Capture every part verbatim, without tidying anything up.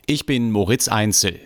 Ich bin Moritz Einzel.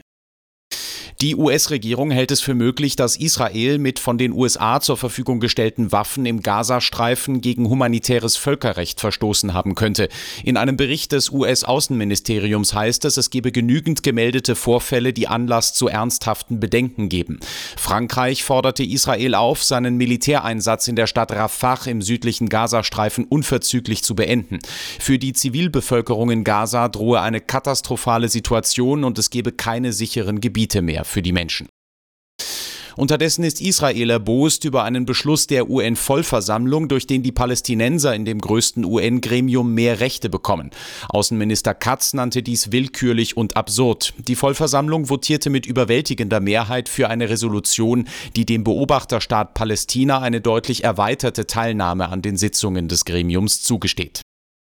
Die U S-Regierung hält es für möglich, dass Israel mit von den U S A zur Verfügung gestellten Waffen im Gazastreifen gegen humanitäres Völkerrecht verstoßen haben könnte. In einem Bericht des U S-Außenministeriums heißt es, es gebe genügend gemeldete Vorfälle, die Anlass zu ernsthaften Bedenken geben. Frankreich forderte Israel auf, seinen Militäreinsatz in der Stadt Rafah im südlichen Gazastreifen unverzüglich zu beenden. Für die Zivilbevölkerung in Gaza drohe eine katastrophale Situation und es gebe keine sicheren Gebiete mehr für die Menschen. Unterdessen ist Israel erbost über einen Beschluss der U N-Vollversammlung, durch den die Palästinenser in dem größten U N-Gremium mehr Rechte bekommen. Außenminister Katz nannte dies willkürlich und absurd. Die Vollversammlung votierte mit überwältigender Mehrheit für eine Resolution, die dem Beobachterstaat Palästina eine deutlich erweiterte Teilnahme an den Sitzungen des Gremiums zugesteht.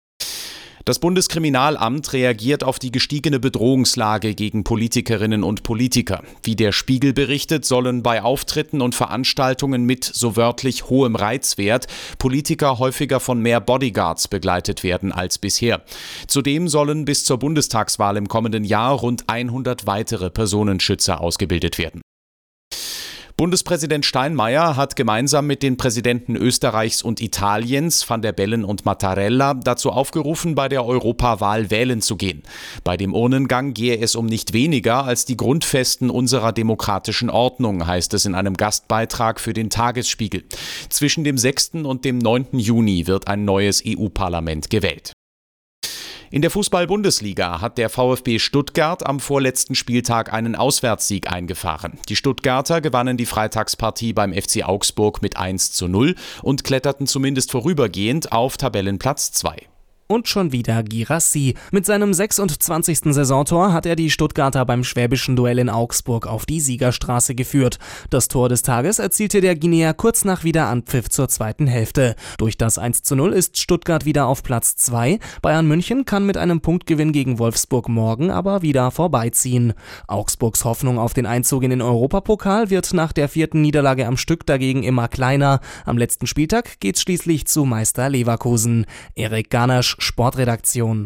Das Bundeskriminalamt reagiert auf die gestiegene Bedrohungslage gegen Politikerinnen und Politiker. Wie der Spiegel berichtet, sollen bei Auftritten und Veranstaltungen mit so wörtlich hohem Reizwert Politiker häufiger von mehr Bodyguards begleitet werden als bisher. Zudem sollen bis zur Bundestagswahl im kommenden Jahr rund hundert weitere Personenschützer ausgebildet werden. Bundespräsident Steinmeier hat gemeinsam mit den Präsidenten Österreichs und Italiens, Van der Bellen und Mattarella, dazu aufgerufen, bei der Europawahl wählen zu gehen. Bei dem Urnengang gehe es um nicht weniger als die Grundfesten unserer demokratischen Ordnung, heißt es in einem Gastbeitrag für den Tagesspiegel. Zwischen dem sechsten und dem neunten Juni wird ein neues E U-Parlament gewählt. In der Fußball-Bundesliga hat der VfB Stuttgart am vorletzten Spieltag einen Auswärtssieg eingefahren. Die Stuttgarter gewannen die Freitagspartie beim F C Augsburg mit eins zu null und kletterten zumindest vorübergehend auf Tabellenplatz zwei. Und schon wieder Guirassy. Mit seinem sechsundzwanzigsten Saisontor hat er die Stuttgarter beim schwäbischen Duell in Augsburg auf die Siegerstraße geführt. Das Tor des Tages erzielte der Guinea kurz nach Wiederanpfiff zur zweiten Hälfte. Durch das eins zu null ist Stuttgart wieder auf Platz zwei. Bayern München kann mit einem Punktgewinn gegen Wolfsburg morgen aber wieder vorbeiziehen. Augsburgs Hoffnung auf den Einzug in den Europapokal wird nach der vierten Niederlage am Stück dagegen immer kleiner. Am letzten Spieltag geht's schließlich zu Meister Leverkusen. Erik Garnasch, Sportredaktion.